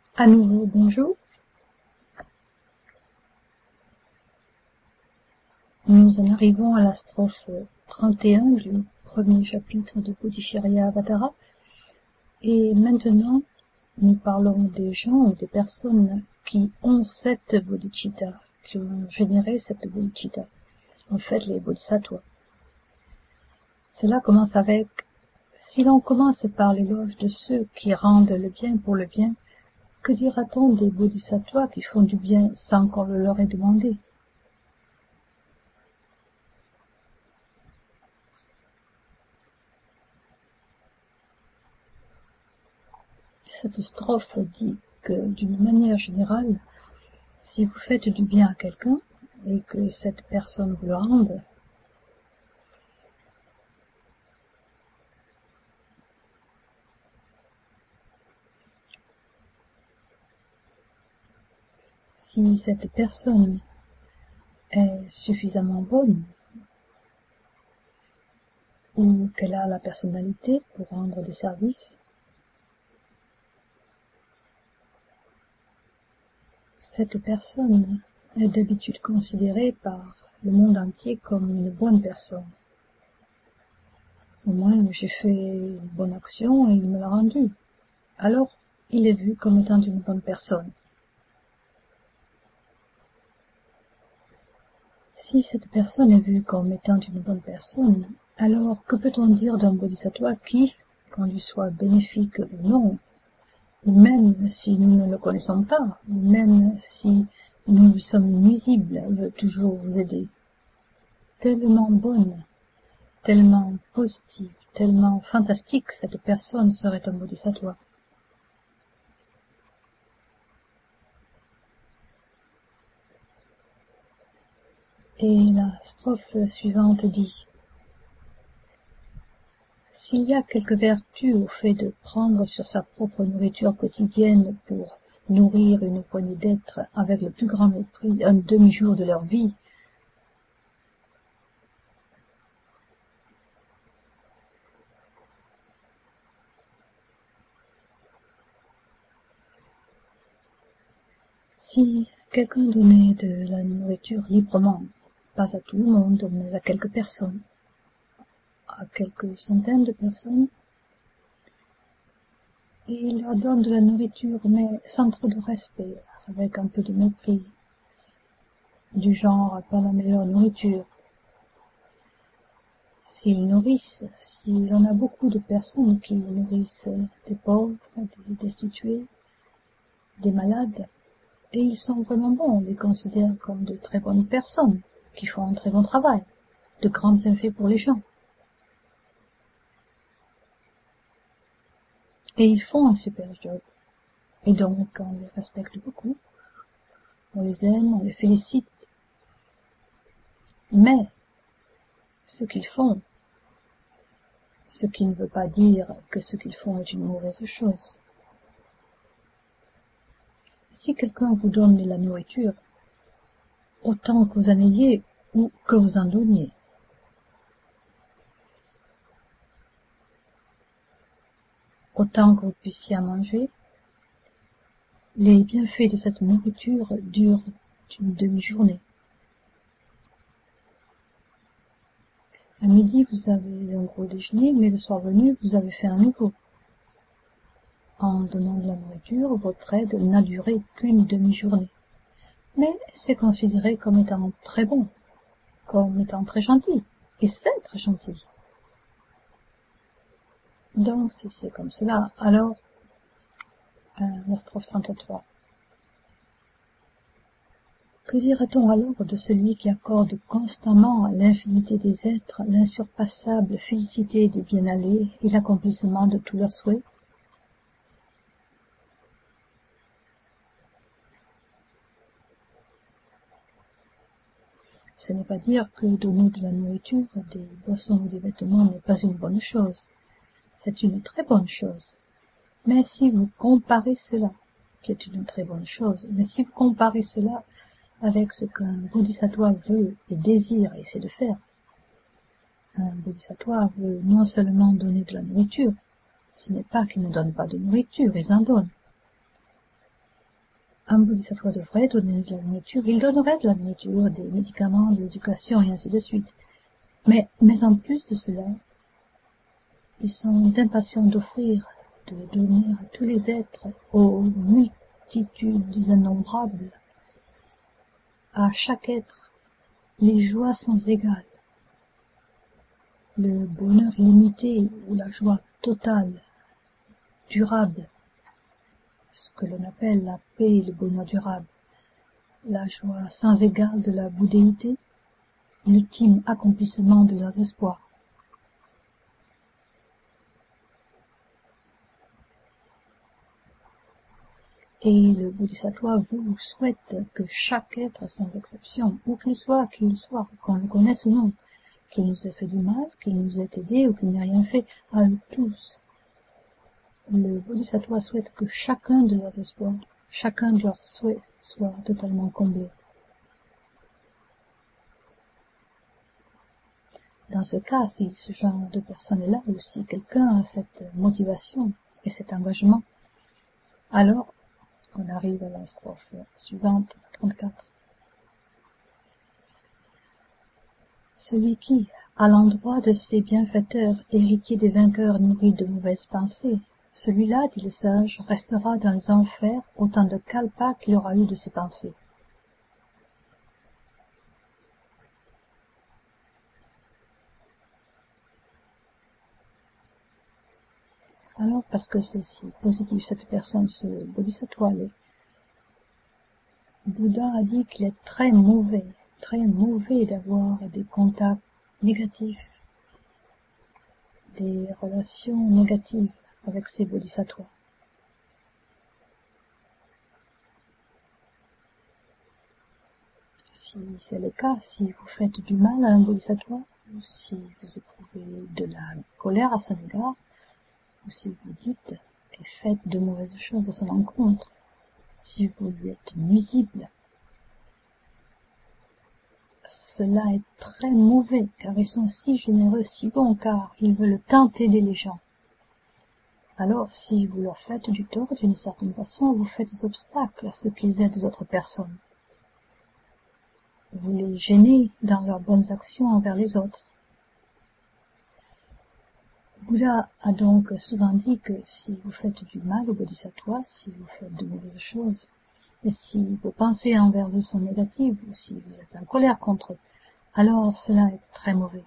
À nouveau, bonjour. Nous en arrivons à la strophe 31 du premier chapitre de Bodhicharya-Avatara. Et maintenant, nous parlons des gens ou des personnes qui ont cette bodhicitta, qui ont généré cette bodhicitta. En fait, les bodhisattvas. Cela commence avec: si l'on commence par l'éloge de ceux qui rendent le bien pour le bien, que dira-t-on des bodhisattvas qui font du bien sans qu'on le leur ait demandé? Cette strophe dit que, d'une manière générale, si vous faites du bien à quelqu'un et que cette personne vous le rende, si cette personne est suffisamment bonne ou qu'elle a la personnalité pour rendre des services, cette personne est d'habitude considérée par le monde entier comme une bonne personne. Au moins, j'ai fait une bonne action et il me l'a rendue. Alors, il est vu comme étant une bonne personne. Si cette personne est vue comme étant une bonne personne, alors que peut-on dire d'un bodhisattva qui, qu'on lui soit bénéfique ou non, ou même si nous ne le connaissons pas, ou même si nous lui sommes nuisibles, veut toujours vous aider? Tellement bonne, tellement positive, tellement fantastique, cette personne serait un bodhisattva. Et la strophe suivante dit: s'il y a quelque vertu au fait de prendre sur sa propre nourriture quotidienne pour nourrir une poignée d'êtres avec le plus grand mépris un demi-jour de leur vie, si quelqu'un donnait de la nourriture librement, pas à tout le monde, mais à quelques personnes, à quelques centaines de personnes, et il leur donne de la nourriture, mais sans trop de respect, avec un peu de mépris, du genre pas la meilleure nourriture. S'ils nourrissent, s'il en a beaucoup de personnes qui nourrissent des pauvres, des destitués, des malades, et ils sont vraiment bons, on les considère comme de très bonnes personnes, qui font un très bon travail, de grands bienfaits pour les gens. Et ils font un super job. Et donc, on les respecte beaucoup, on les aime, on les félicite. Mais, ce qu'ils font, ce qui ne veut pas dire que ce qu'ils font est une mauvaise chose. Si quelqu'un vous donne de la nourriture, autant que vous en ayez ou que vous en donniez, autant que vous puissiez en manger, les bienfaits de cette nourriture durent une demi-journée. À midi, vous avez un gros déjeuner, mais le soir venu, vous avez fait un nouveau. En donnant de la nourriture, votre aide n'a duré qu'une demi-journée. Mais c'est considéré comme étant très bon, comme étant très gentil. Et c'est très gentil. Donc, si c'est comme cela, alors, la strophe 33. Que dirait-on alors de celui qui accorde constamment à l'infinité des êtres l'insurpassable félicité des bien-allés et l'accomplissement de tous leurs souhaits? Ce n'est pas dire que donner de la nourriture, des boissons ou des vêtements n'est pas une bonne chose. C'est une très bonne chose. Mais si vous comparez cela, qui est une très bonne chose, mais si vous comparez cela avec ce qu'un bodhisattva veut et désire et essaie de faire, un bodhisattva veut non seulement donner de la nourriture, ce n'est pas qu'il ne donne pas de nourriture, ils en donnent. un bodhisattva devrait donner de la nourriture, il donnerait de la nourriture, des médicaments, de l'éducation et ainsi de suite. Mais en plus de cela, ils sont impatients d'offrir, de donner à tous les êtres, aux multitudes innombrables, à chaque être, les joies sans égale, le bonheur illimité ou la joie totale, durable, ce que l'on appelle la paix et le bonheur durable, la joie sans égale de la bouddhéité, l'ultime accomplissement de leurs espoirs. Et le bodhisattva vous souhaite que chaque être, sans exception, où qu'il soit, qu'on le connaisse ou non, qu'il nous ait fait du mal, qu'il nous ait aidé ou qu'il n'ait rien fait, à eux tous. Le bodhisattva souhaite que chacun de leurs espoirs, chacun de leurs souhaits soit totalement comblé. Dans ce cas, si ce genre de personne est là, ou si quelqu'un a cette motivation et cet engagement, alors on arrive à la strophe suivante, 34. Celui qui, à l'endroit de ses bienfaiteurs, héritiers des vainqueurs nourris de mauvaises pensées, celui-là, dit le sage, restera dans les enfers autant de kalpas qu'il aura eu de ses pensées. Alors, parce que c'est si positif, cette personne, ce bodhisattva, Bouddha a dit qu'il est très mauvais d'avoir des contacts négatifs, des relations négatives avec ces bodhisattvas. Si c'est le cas, si vous faites du mal à un bodhisattva, ou si vous éprouvez de la colère à son égard, ou si vous dites et faites de mauvaises choses à son encontre, si vous lui êtes nuisible, cela est très mauvais, car ils sont si généreux, si bons, car ils veulent tant aider les gens. Alors, si vous leur faites du tort d'une certaine façon, vous faites des obstacles à ce qu'ils aident d'autres personnes. Vous les gênez dans leurs bonnes actions envers les autres. Bouddha a donc souvent dit que si vous faites du mal aux bodhisattvas, si vous faites de mauvaises choses, et si vos pensées envers eux sont négatives, ou si vous êtes en colère contre eux, alors cela est très mauvais.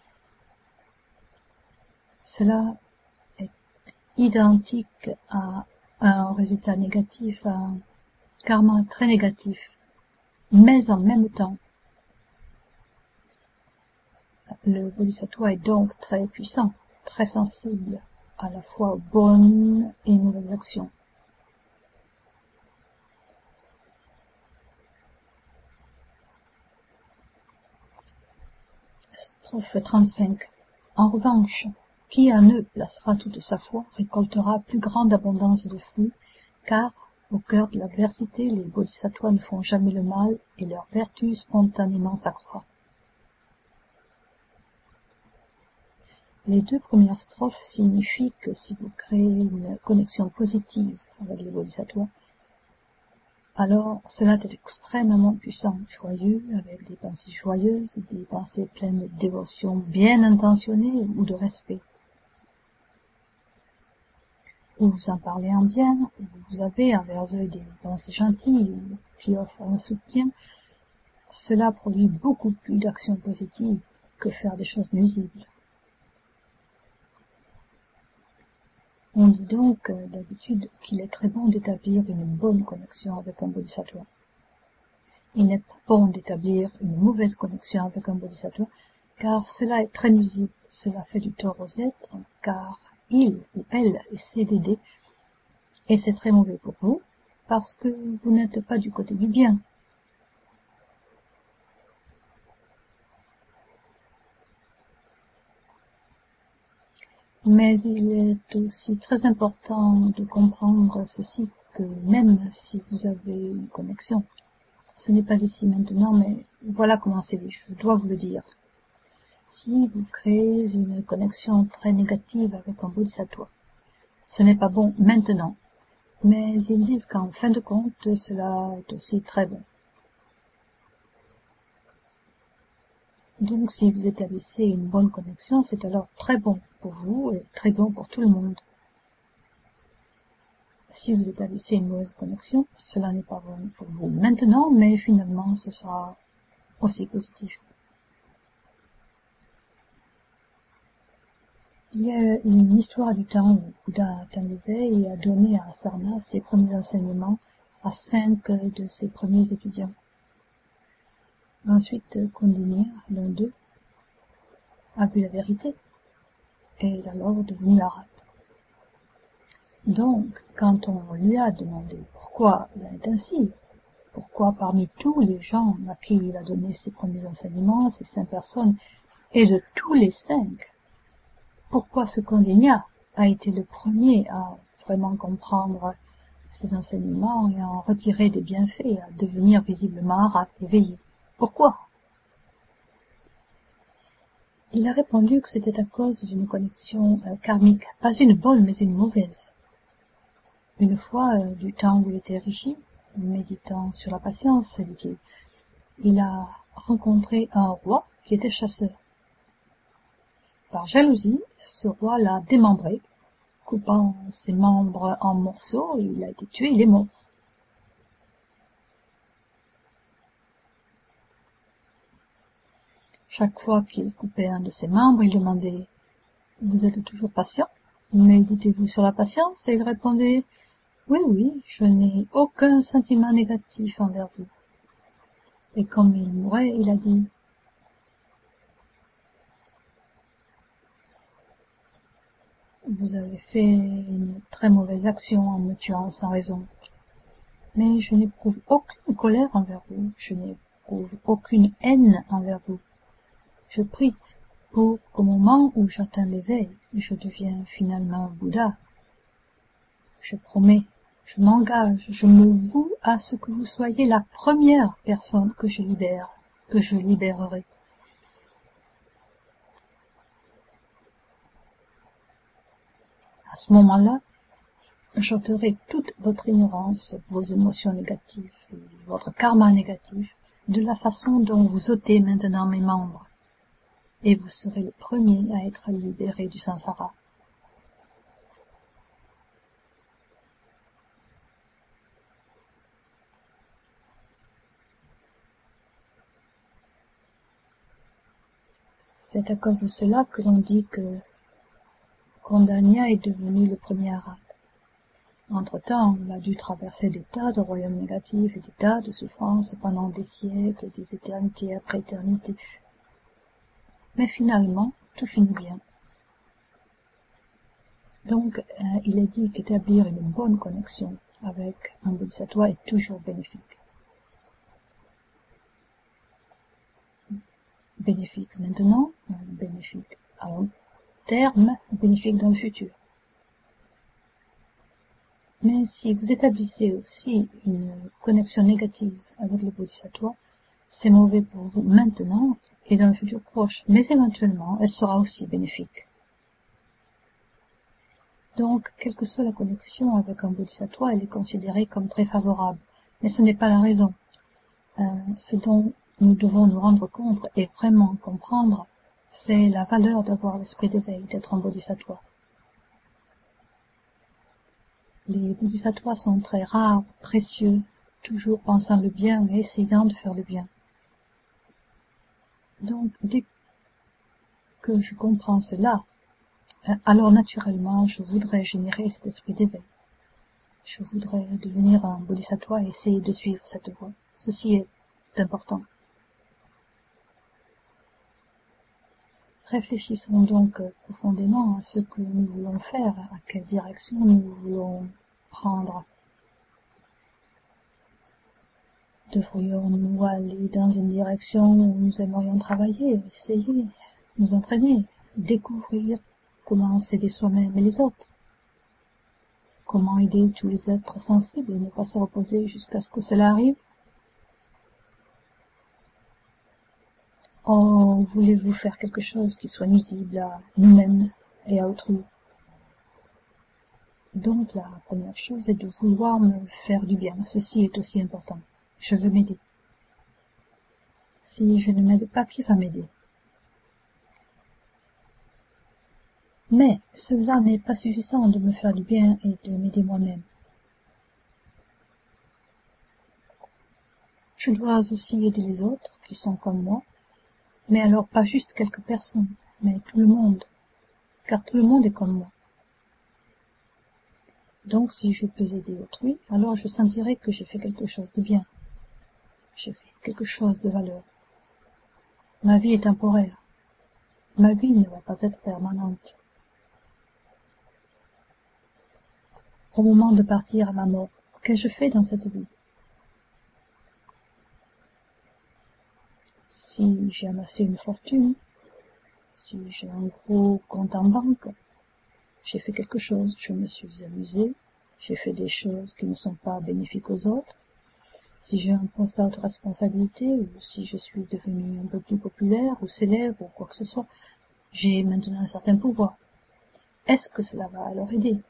Cela est identique à un résultat négatif, à un karma très négatif. Mais en même temps, le bodhisattva est donc très puissant, très sensible à la fois aux bonnes et mauvaises actions. Strophe 35. En revanche, qui en eux placera toute sa foi récoltera plus grande abondance de fruits, car, au cœur de l'adversité, les bodhisattvas ne font jamais le mal et leur vertu spontanément s'accroît. Les deux premières strophes signifient que si vous créez une connexion positive avec les bodhisattvas, alors cela est extrêmement puissant, joyeux, avec des pensées joyeuses, des pensées pleines de dévotion bien intentionnées ou de respect. Ou vous en parlez en bien, ou vous avez envers eux des pensées gentilles, ou qui offrent un soutien, cela produit beaucoup plus d'actions positives que faire des choses nuisibles. On dit donc d'habitude qu'il est très bon d'établir une bonne connexion avec un bodhisattva. Il n'est pas bon d'établir une mauvaise connexion avec un bodhisattva, car cela est très nuisible, cela fait du tort aux êtres, car il ou elle essaie d'aider, et c'est très mauvais pour vous, parce que vous n'êtes pas du côté du bien. Mais il est aussi très important de comprendre ceci, que même si vous avez une connexion, ce n'est pas ici maintenant, mais voilà comment c'est dit, je dois vous le dire. Si vous créez une connexion très négative avec un bodhisattva, ce n'est pas bon maintenant, mais ils disent qu'en fin de compte, cela est aussi très bon. Donc, si vous établissez une bonne connexion, c'est alors très bon pour vous et très bon pour tout le monde. Si vous établissez une mauvaise connexion, cela n'est pas bon pour vous maintenant, mais finalement, ce sera aussi positif. Il y a une histoire du temps où Bouddha a atteint l'éveil et a donné à Sarna ses premiers enseignements à 5 de ses premiers étudiants. Ensuite, Kondiniya, l'un d'eux, a vu la vérité et est alors devenu arabe. Donc, quand on lui a demandé pourquoi il en est ainsi, pourquoi parmi tous les gens à qui il a donné ses premiers enseignements, ces 5 personnes, et de tous les 5, pourquoi ce Kondiniya a été le premier à vraiment comprendre ces enseignements et à en retirer des bienfaits, à devenir visiblement arabe, éveillé. Pourquoi? Il a répondu que c'était à cause d'une connexion karmique, pas une bonne mais une mauvaise. Une fois, du temps où il était riche, méditant sur la patience, dit-il, il a rencontré un roi qui était chasseur. Par jalousie, ce roi l'a démembré, coupant ses membres en morceaux, et il a été tué, il est mort. Chaque fois qu'il coupait un de ses membres, il demandait « Vous êtes toujours patient? Méditez-vous sur la patience ?» Et il répondait « Oui, oui, je n'ai aucun sentiment négatif envers vous. » Et comme il mourait, il a dit « Vous avez fait une très mauvaise action en me tuant sans raison. Mais je n'éprouve aucune colère envers vous, je n'éprouve aucune haine envers vous. Je prie pour qu'au moment où j'atteins l'éveil, je deviens finalement Bouddha. Je promets, je m'engage, je me voue à ce que vous soyez la première personne que je libère, que je libérerai. » À ce moment-là, j'ôterai toute votre ignorance, vos émotions négatives, votre karma négatif, de la façon dont vous ôtez maintenant mes membres, et vous serez le premier à être libéré du samsara. C'est à cause de cela que l'on dit que Kondaniya est devenu le premier arabe. Entre-temps, il a dû traverser des tas de royaumes négatifs et des tas de souffrances pendant des siècles, des éternités après éternités. Mais finalement, tout finit bien. Donc, il est dit qu'établir une bonne connexion avec un bodhisattva est toujours bénéfique. Bénéfique maintenant, bénéfique à long terme, bénéfique dans le futur. Mais si vous établissez aussi une connexion négative avec le bodhisattva, c'est mauvais pour vous maintenant et dans le futur proche, mais éventuellement, elle sera aussi bénéfique. Donc, quelle que soit la connexion avec un bodhisattva, elle est considérée comme très favorable. Mais ce n'est pas la raison. Ce dont nous devons nous rendre compte et vraiment comprendre, c'est la valeur d'avoir l'esprit d'éveil, d'être un bodhisattva. Les bodhisattvas sont très rares, précieux, toujours pensant le bien et essayant de faire le bien. Donc, dès que je comprends cela, alors naturellement, je voudrais générer cet esprit d'éveil. Je voudrais devenir un bodhisattva et essayer de suivre cette voie. Ceci est important. Réfléchissons donc profondément à ce que nous voulons faire, à quelle direction nous voulons prendre. Devrions-nous aller dans une direction où nous aimerions travailler, essayer, nous entraîner, découvrir comment s'aider soi-même et les autres? Comment aider tous les êtres sensibles et ne pas se reposer jusqu'à ce que cela arrive? Oh, voulez-vous faire quelque chose qui soit nuisible à nous-mêmes et à autrui? Donc la première chose est de vouloir me faire du bien. Ceci est aussi important. Je veux m'aider. Si je ne m'aide pas, qui va m'aider? Mais cela n'est pas suffisant de me faire du bien et de m'aider moi-même. Je dois aussi aider les autres qui sont comme moi, mais alors pas juste quelques personnes, mais tout le monde, car tout le monde est comme moi. Donc si je peux aider autrui, alors je sentirai que j'ai fait quelque chose de bien, j'ai fait quelque chose de valeur. Ma vie est temporaire, ma vie ne va pas être permanente. Au moment de partir à ma mort, qu'ai-je fait dans cette vie? Si j'ai amassé une fortune, si j'ai un gros compte en banque, j'ai fait quelque chose, je me suis amusé, j'ai fait des choses qui ne sont pas bénéfiques aux autres. Si j'ai un poste à haute responsabilité, ou si je suis devenu un peu plus populaire ou célèbre ou quoi que ce soit, j'ai maintenant un certain pouvoir. Est-ce que cela va alors aider?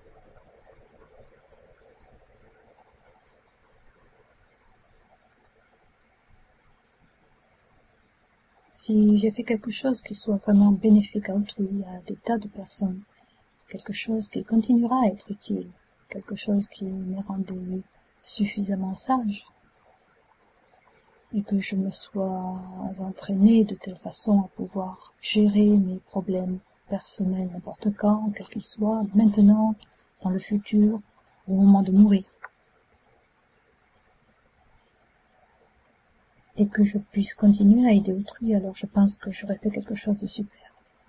Si j'ai fait quelque chose qui soit vraiment bénéfique à autrui, à des tas de personnes, quelque chose qui continuera à être utile, quelque chose qui m'ait rendu suffisamment sage, et que je me sois entraînée de telle façon à pouvoir gérer mes problèmes personnels n'importe quand, quels qu'ils soient, maintenant, dans le futur, au moment de mourir, et que je puisse continuer à aider autrui, alors je pense que j'aurais fait quelque chose de super.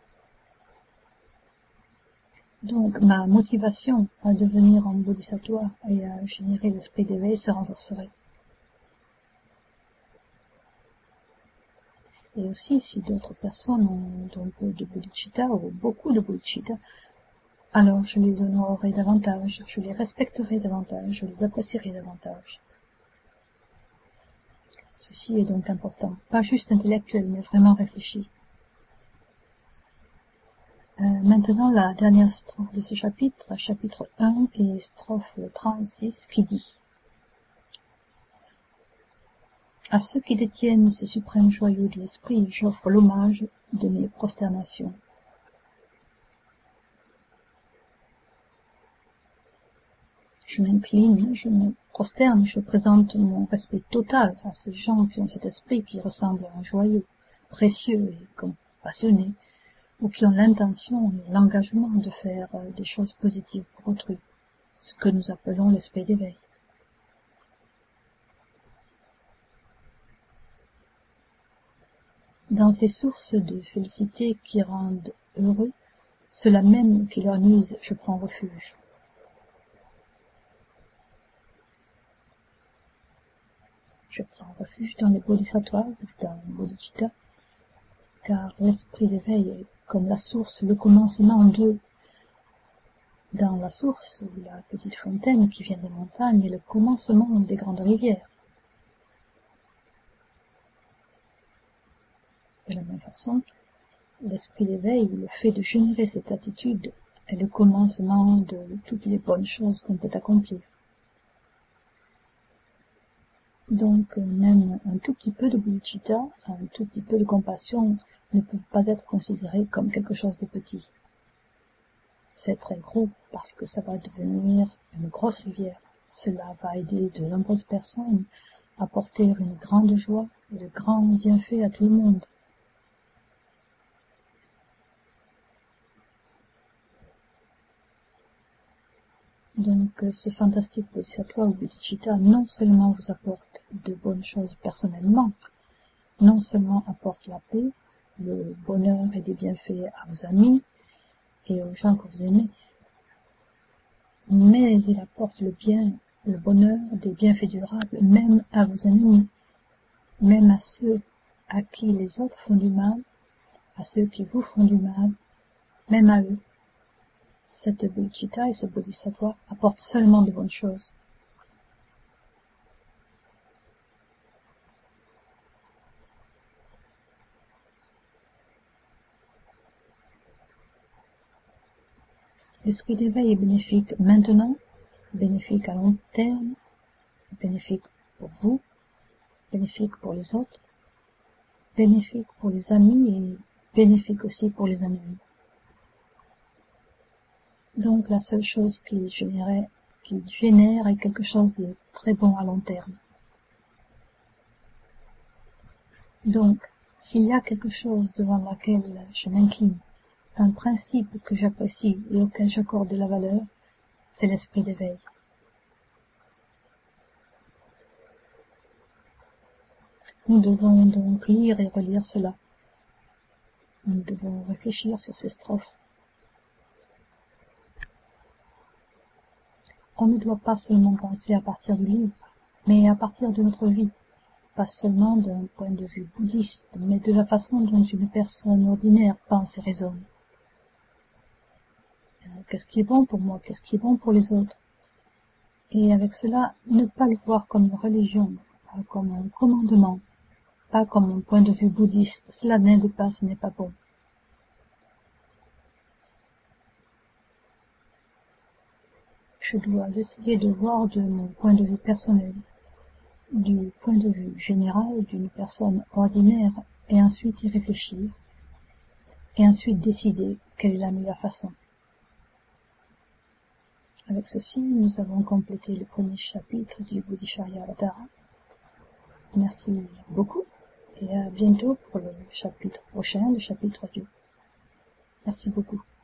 Donc ma motivation à devenir un bodhisattva et à générer l'esprit d'éveil se renforcerait. Et aussi, si d'autres personnes ont un peu de bodhicitta ou beaucoup de bodhicitta, alors je les honorerai davantage, je les respecterai davantage, je les apprécierai davantage. Ceci est donc important, pas juste intellectuel, mais vraiment réfléchi. Maintenant, la dernière strophe de ce chapitre, chapitre 1 et strophe 36, qui dit: à ceux qui détiennent ce suprême joyau de l'esprit, j'offre l'hommage de mes prosternations. Je m'incline, je me prosterne, je présente mon respect total à ces gens qui ont cet esprit qui ressemble à un joyau, précieux et compassionné, ou qui ont l'intention et l'engagement de faire des choses positives pour autrui, ce que nous appelons l'esprit d'éveil. Dans ces sources de félicité qui rendent heureux, ceux-là même qui leur nuisent, je prends refuge. Je prends refuge dans les bodhisattvas, dans le bodhicitta, car l'esprit d'éveil est comme la source, le commencement d'eux. Dans la source, ou la petite fontaine qui vient des montagnes, est le commencement des grandes rivières. De la même façon, l'esprit d'éveil, le fait de générer cette attitude, est le commencement de toutes les bonnes choses qu'on peut accomplir. Donc, même un tout petit peu de bodhicitta, un tout petit peu de compassion, ne peuvent pas être considérés comme quelque chose de petit. C'est très gros parce que ça va devenir une grosse rivière. Cela va aider de nombreuses personnes à apporter une grande joie et de grands bienfaits à tout le monde. Donc, ce fantastique bodhisattva ou bodhicitta non seulement vous apporte de bonnes choses personnellement, non seulement apporte la paix, le bonheur et des bienfaits à vos amis et aux gens que vous aimez, mais il apporte le bien, le bonheur, des bienfaits durables, même à vos ennemis, même à ceux à qui les autres font du mal, à ceux qui vous font du mal, même à eux. Cette bodhicitta et ce bodhisattva apportent seulement de bonnes choses. L'esprit d'éveil est bénéfique maintenant, bénéfique à long terme, bénéfique pour vous, bénéfique pour les autres, bénéfique pour les amis et bénéfique aussi pour les ennemis. Donc la seule chose qui génère est quelque chose de très bon à long terme. Donc, s'il y a quelque chose devant laquelle je m'incline, un principe que j'apprécie et auquel j'accorde de la valeur, c'est l'esprit d'éveil. Nous devons donc lire et relire cela. Nous devons réfléchir sur ces strophes. On ne doit pas seulement penser à partir du livre, mais à partir de notre vie, pas seulement d'un point de vue bouddhiste, mais de la façon dont une personne ordinaire pense et raisonne. Qu'est-ce qui est bon pour moi? Qu'est-ce qui est bon pour les autres? Et avec cela, ne pas le voir comme une religion, comme un commandement, pas comme un point de vue bouddhiste. Cela n'aide pas, ce n'est pas bon. Je dois essayer de voir de mon point de vue personnel, du point de vue général d'une personne ordinaire, et ensuite y réfléchir, et ensuite décider quelle est la meilleure façon. Avec ceci, nous avons complété le premier chapitre du Bodhisattva-Avatar. Merci beaucoup, et à bientôt pour le chapitre prochain, le chapitre 2. Merci beaucoup.